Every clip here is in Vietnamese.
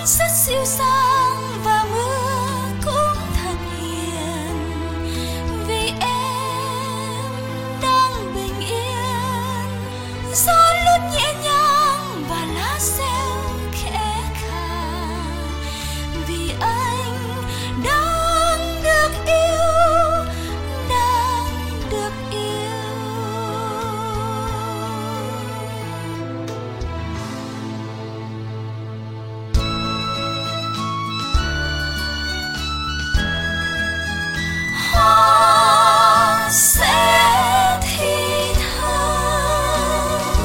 rất dịu dàng và mưa cũng thật hiền, vì em đang bình yên. Gió luôn nhẹ nhàng và lá reo khẽ khà, vì anh đang được yêu, đang được yêu. Hoa sẽ thì thầm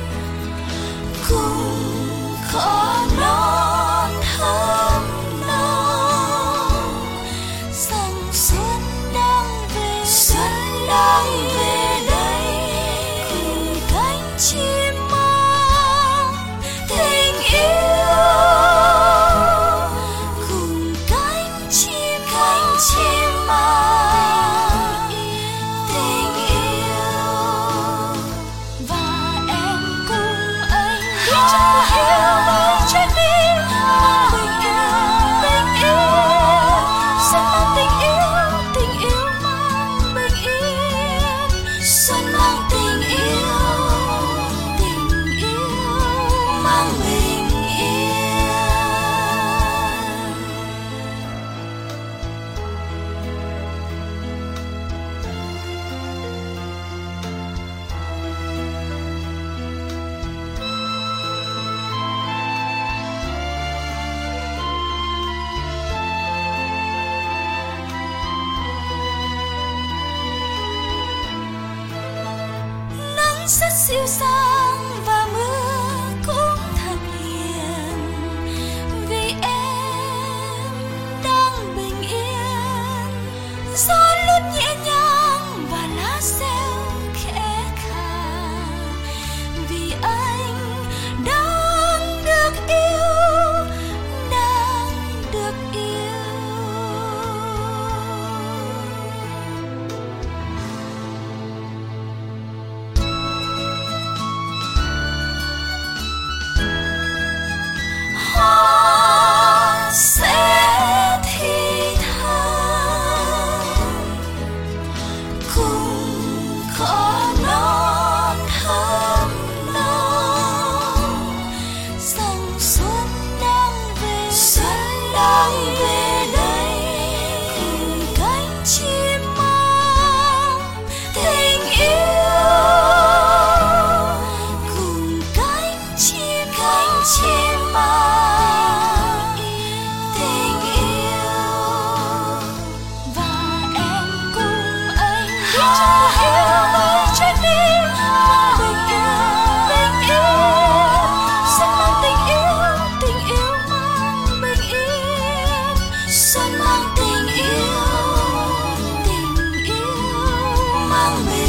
cùng cỏ non thơm nồng, rằng xuân đang về, xuân đang về đây, cùng cánh chim mang tình yêu, cùng cánh chim mang tình yêu. Và em cùng anh đi trong trái tim mang bình yên, xuân mang tình yêu mang bình yên, xuân mang tình yêu mang bình yên. Nắng rất dịu dàng và mưa cũng thật hiền, vì em đang bình yên. Gió luôn nhẹ nhàng và lá reo khẽ khà, vì anh đang được yêu, đang được yêu. Hoa sẽ thì thầm cùng cỏ non thơm nồng, rằng xuân đang về, đây, cùng cánh chim mang tình yêu, cùng cánh chim mang tình yêu. Và em cùng anh đi trong trái tim mang bình yên, xuân mang tình yêu mang bình yên, xuân mang tình yêu mang bình yên.